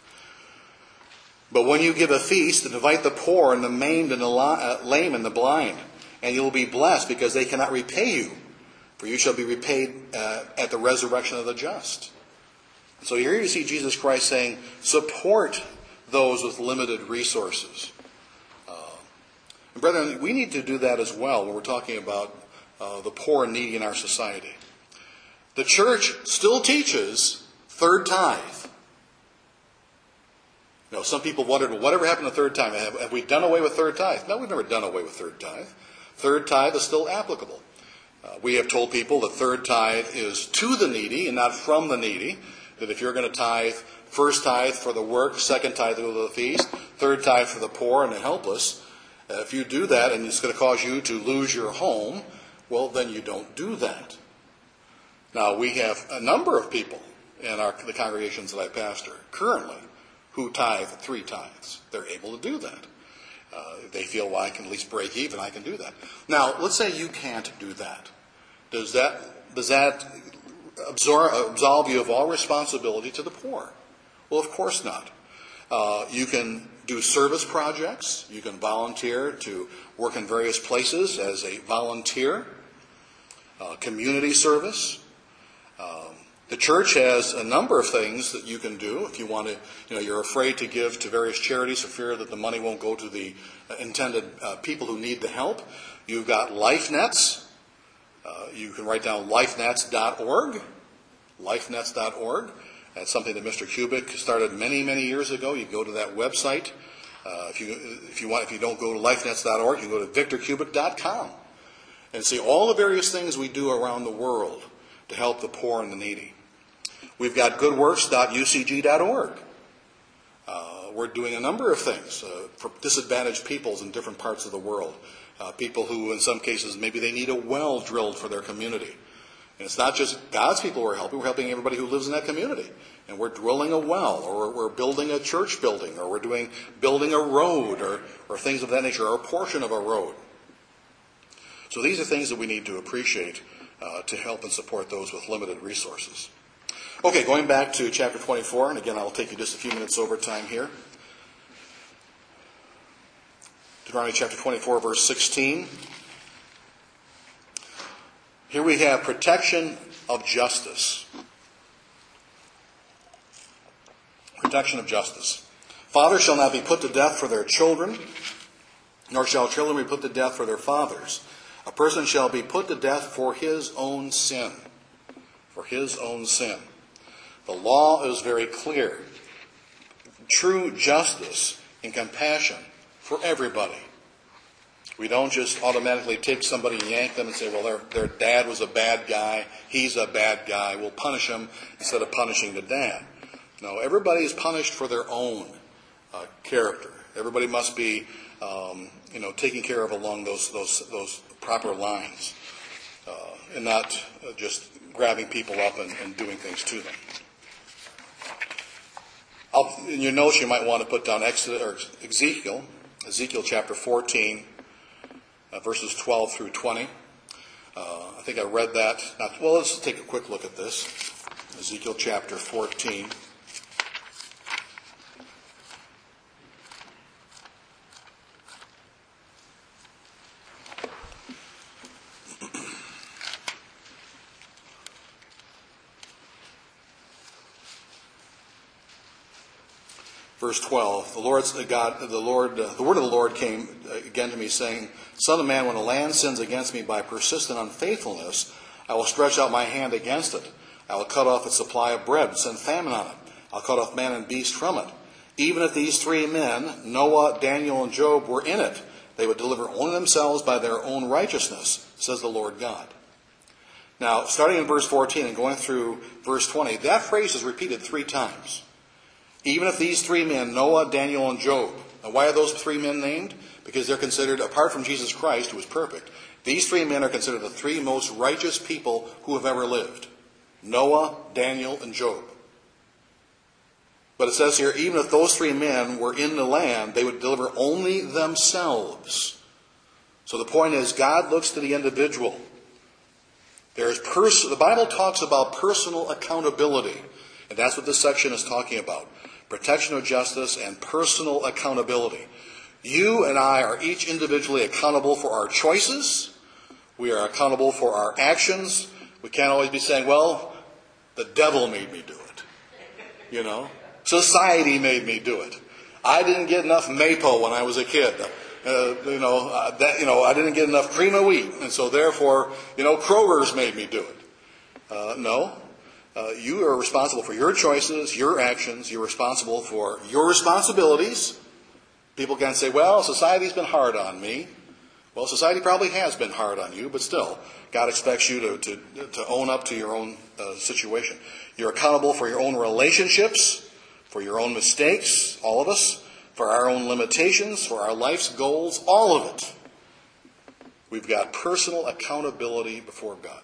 But when you give a feast, invite the poor and the maimed and the lame and the blind, and you will be blessed because they cannot repay you, for you shall be repaid uh, at the resurrection of the just. So here you see Jesus Christ saying, support those with limited resources. Uh, and brethren, we need to do that as well when we're talking about uh, the poor and needy in our society. The church still teaches third tithe. You know, some people wondered, well, whatever happened to third tithe? Have, have we done away with third tithe? No, we've never done away with third tithe. Third tithe is still applicable. Uh, we have told people that third tithe is to the needy and not from the needy. That if you're going to tithe, first tithe for the work, second tithe for the feast, third tithe for the poor and the helpless, uh, if you do that and it's going to cause you to lose your home, well, then you don't do that. Now, we have a number of people in our, the congregations that I pastor currently who tithe three tithes. They're able to do that. Uh, they feel, well, I can at least break even, I can do that. Now, let's say you can't do that. Does that, does that absorb, absolve you of all responsibility to the poor? Well, of course not. Uh, you can do service projects. You can volunteer to work in various places as a volunteer. Uh, community service. Um, the church has a number of things that you can do if you want to, you know, you're afraid to give to various charities for fear that the money won't go to the intended uh, people who need the help. You've got LifeNets. Uh, you can write down lifenets dot org. lifenets dot org. That's something that Mister Kubik started many, many years ago. You go to that website. Uh, if you if you want, if you don't go to lifenets dot org, you go to victor kubik dot com and see all the various things we do around the world to help the poor and the needy. We've got good works dot u c g dot org. Uh, we're doing a number of things uh, for disadvantaged peoples in different parts of the world. Uh, people who, in some cases, maybe they need a well drilled for their community. And it's not just God's people we're helping, we're helping everybody who lives in that community. And we're drilling a well, or we're building a church building, or we're doing building a road, or, or things of that nature, or a portion of a road. So these are things that we need to appreciate uh, to help and support those with limited resources. Okay, going back to chapter twenty-four, and again, I'll take you just a few minutes over time here. Deuteronomy chapter twenty-four, verse sixteen. Here we have protection of justice. Protection of justice. Fathers shall not be put to death for their children, nor shall children be put to death for their fathers. A person shall be put to death for his own sin. For his own sin. The law is very clear. True justice and compassion for everybody. We don't just automatically take somebody and yank them and say, well, their, their dad was a bad guy, he's a bad guy, we'll punish him instead of punishing the dad. No, everybody is punished for their own uh, character. Everybody must be, um, you know, taken care of along those those those proper lines, uh, and not uh, just grabbing people up and, and doing things to them. I'll, in your notes, you might want to put down Exodus, or Ezekiel, Ezekiel chapter fourteen, uh, verses twelve through twenty. Uh, I think I read that. Not, well, let's take a quick look at this. Ezekiel chapter fourteen. Verse twelve, the Lord's God, the Lord, uh, the word of the Lord came again to me, saying, Son of man, when a land sins against me by persistent unfaithfulness, I will stretch out my hand against it. I will cut off its supply of bread, and send famine on it. I'll cut off man and beast from it. Even if these three men, Noah, Daniel, and Job, were in it, they would deliver only themselves by their own righteousness, says the Lord God. Now, starting in verse fourteen and going through verse twenty, that phrase is repeated three times. Even if these three men, Noah, Daniel, and Job. Now, why are those three men named? Because they're considered, apart from Jesus Christ, who is perfect, these three men are considered the three most righteous people who have ever lived. Noah, Daniel, and Job. But it says here, even if those three men were in the land, they would deliver only themselves. So the point is, God looks to the individual. There's pers- the Bible talks about personal accountability. And that's what this section is talking about. Protection of justice and personal accountability. You and I are each individually accountable for our choices. We are accountable for our actions. We can't always be saying, well, the devil made me do it. You know, society made me do it. I didn't get enough maple when I was a kid. Uh, you know, uh, that, you know, I didn't get enough cream of wheat. And so therefore, you know, Kroger's made me do it. Uh, no. Uh, you are responsible for your choices, your actions. You're responsible for your responsibilities. People can say, well, society's been hard on me. Well, society probably has been hard on you, but still, God expects you to, to, to own up to your own uh, situation. You're accountable for your own relationships, for your own mistakes, all of us, for our own limitations, for our life's goals, all of it. We've got personal accountability before God.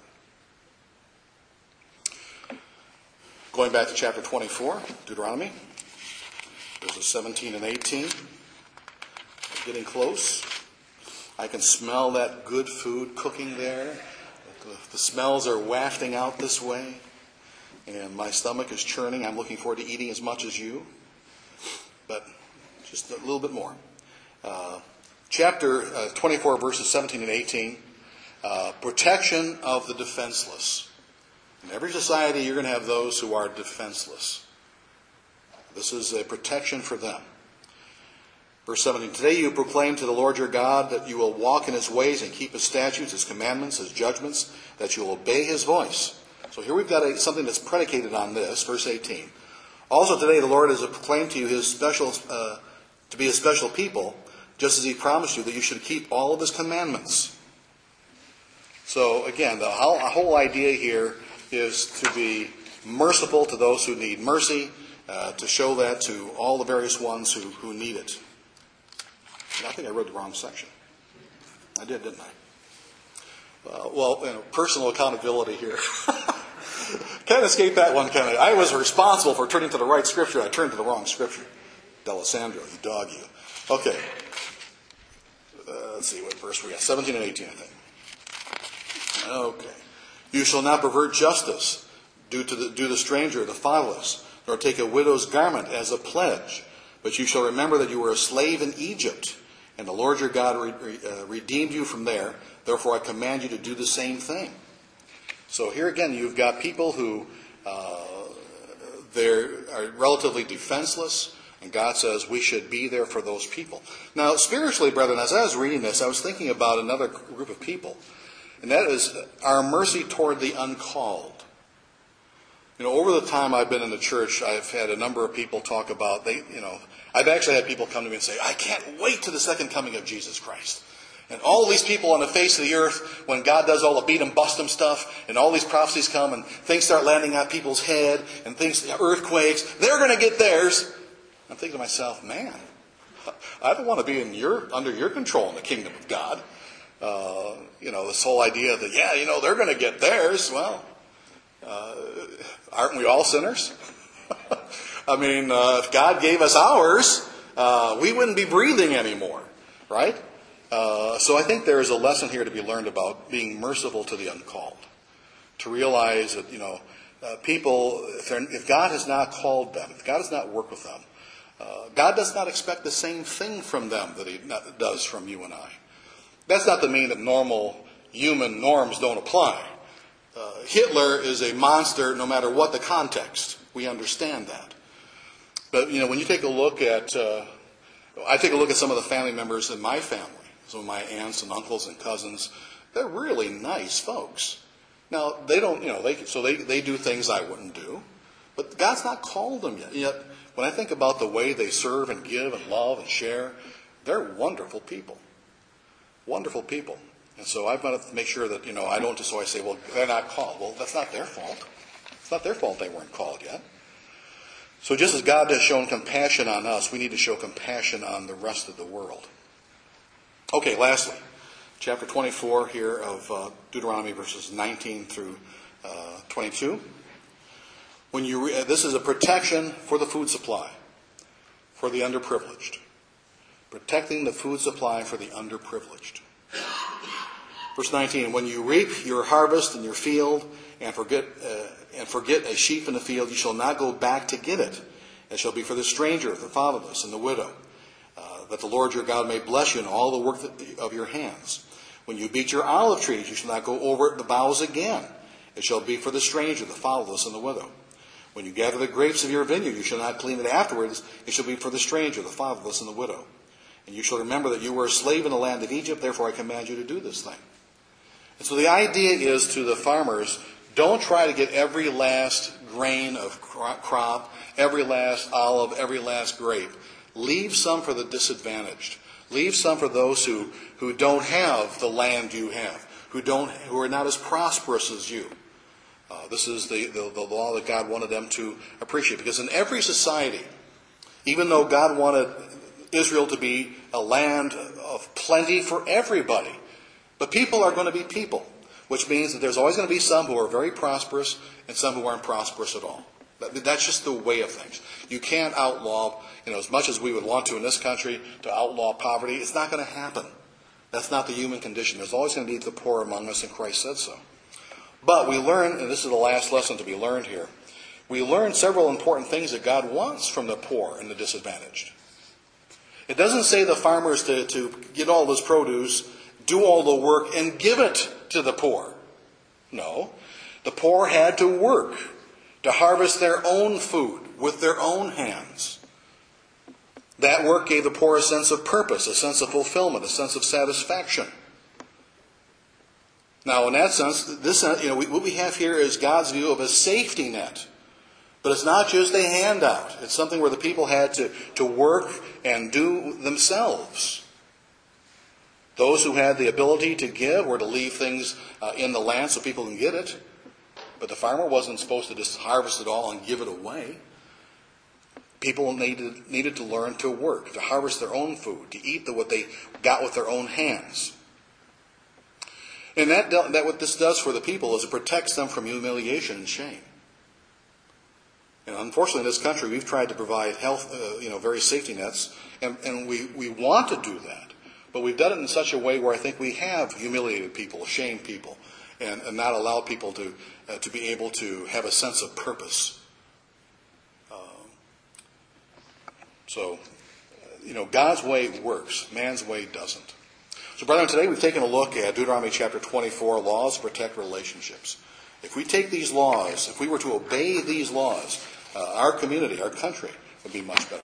Going back to chapter twenty-four, Deuteronomy, verses seventeen and eighteen. I'm getting close. I can smell that good food cooking there. The, the smells are wafting out this way. And my stomach is churning. I'm looking forward to eating as much as you. But just a little bit more. Uh, chapter uh, twenty-four, verses seventeen and eighteen. Uh, protection of the defenseless. In every society, you're going to have those who are defenseless. This is a protection for them. Verse seventeen, today you proclaim to the Lord your God that you will walk in his ways and keep his statutes, his commandments, his judgments, that you will obey his voice. So here we've got a, something that's predicated on this, verse eighteen. Also today the Lord has proclaimed to you his special, uh, to be a special people, just as he promised you that you should keep all of his commandments. So again, the whole, the whole idea here is to be merciful to those who need mercy, uh, to show that to all the various ones who, who need it. And I think I read the wrong section. I did, didn't I? Uh, well, you know, personal accountability here. Can't escape that one, can I? I was responsible for turning to the right scripture. I turned to the wrong scripture. Delisandro, you dog, you. Okay. Uh, let's see what verse we got. seventeen and eighteen, I think. Okay. You shall not pervert justice, do to the, do the stranger, the fatherless, nor take a widow's garment as a pledge. But you shall remember that you were a slave in Egypt, and the Lord your God re, re, uh, redeemed you from there. Therefore I command you to do the same thing. So here again, you've got people who uh, they're are relatively defenseless, and God says we should be there for those people. Now, spiritually, brethren, as I was reading this, I was thinking about another group of people, and that is our mercy toward the uncalled. You know, over the time I've been in the church, I've had a number of people talk about, they, you know, I've actually had people come to me and say, I can't wait to the second coming of Jesus Christ. And all these people on the face of the earth, when God does all the beat 'em, bust 'em stuff, and all these prophecies come, and things start landing on people's head, and things, earthquakes, they're going to get theirs. I'm thinking to myself, man, I don't want to be in your under your control in the kingdom of God. Uh, you know, this whole idea that, yeah, you know, they're going to get theirs. Well, uh, aren't we all sinners? I mean, uh, if God gave us ours, uh, we wouldn't be breathing anymore, right? Uh, so I think there is a lesson here to be learned about being merciful to the uncalled. To realize that, you know, uh, people, if, if God has not called them, if God has not worked with them, uh, God does not expect the same thing from them that he not, does from you and I. That's not to mean that normal human norms don't apply. Uh, Hitler is a monster no matter what the context. We understand that. But, you know, when you take a look at, uh, I take a look at some of the family members in my family, some of my aunts and uncles and cousins, they're really nice folks. Now, they don't, you know, they so they, they do things I wouldn't do, but God's not called them yet. Yet, when I think about the way they serve and give and love and share, they're wonderful people. Wonderful people. And so I've got to make sure that, you know, I don't just always say, well, they're not called. Well, that's not their fault. It's not their fault they weren't called yet. So just as God has shown compassion on us, we need to show compassion on the rest of the world. Okay, lastly, chapter twenty-four here of uh, Deuteronomy, verses nineteen through uh, twenty-two. When you re- this is a protection for the food supply, for the underprivileged. Protecting the food supply for the underprivileged. Verse nineteen, when you reap your harvest in your field and forget uh, and forget a sheep in the field, you shall not go back to get it. It shall be for the stranger, the fatherless, and the widow, uh, that the Lord your God may bless you in all the work of your hands. When you beat your olive trees, you shall not go over the boughs again. It shall be for the stranger, the fatherless, and the widow. When you gather the grapes of your vineyard, you shall not clean it afterwards. It shall be for the stranger, the fatherless, and the widow. And you shall remember that you were a slave in the land of Egypt, therefore I command you to do this thing. And so the idea is to the farmers, don't try to get every last grain of crop, every last olive, every last grape. Leave some for the disadvantaged. Leave some for those who, who don't have the land you have, who don't who are not as prosperous as you. Uh, this is the, the, the law that God wanted them to appreciate. Because in every society, even though God wanted Israel to be a land of plenty for everybody, but people are going to be people, which means that there's always going to be some who are very prosperous and some who aren't prosperous at all. That's just the way of things. You can't outlaw, you know, as much as we would want to in this country, to outlaw poverty. It's not going to happen. That's not the human condition. There's always going to be the poor among us, and Christ said so. But we learn, and this is the last lesson to be learned here, we learn several important things that God wants from the poor and the disadvantaged. It doesn't say the farmers to, to get all this produce, do all the work, and give it to the poor. No. The poor had to work to harvest their own food with their own hands. That work gave the poor a sense of purpose, a sense of fulfillment, a sense of satisfaction. Now, in that sense, this, you know, we, what we have here is God's view of a safety net. But it's not just a handout. It's something where the people had to, to work and do themselves. Those who had the ability to give or to leave things uh, in the land so people can get it. But the farmer wasn't supposed to just harvest it all and give it away. People needed, needed to learn to work, to harvest their own food, to eat the, what they got with their own hands. And that, that what this does for the people is it protects them from humiliation and shame. And unfortunately, in this country, we've tried to provide health, uh, you know, various safety nets, and, and we, we want to do that. But we've done it in such a way where I think we have humiliated people, shamed people, and, and not allowed people to uh, to be able to have a sense of purpose. Um, so, you know, God's way works. Man's way doesn't. So, brethren, today we've taken a look at Deuteronomy chapter twenty-four, laws to protect relationships. If we take these laws, if we were to obey these laws, uh, our community, our country would be much better.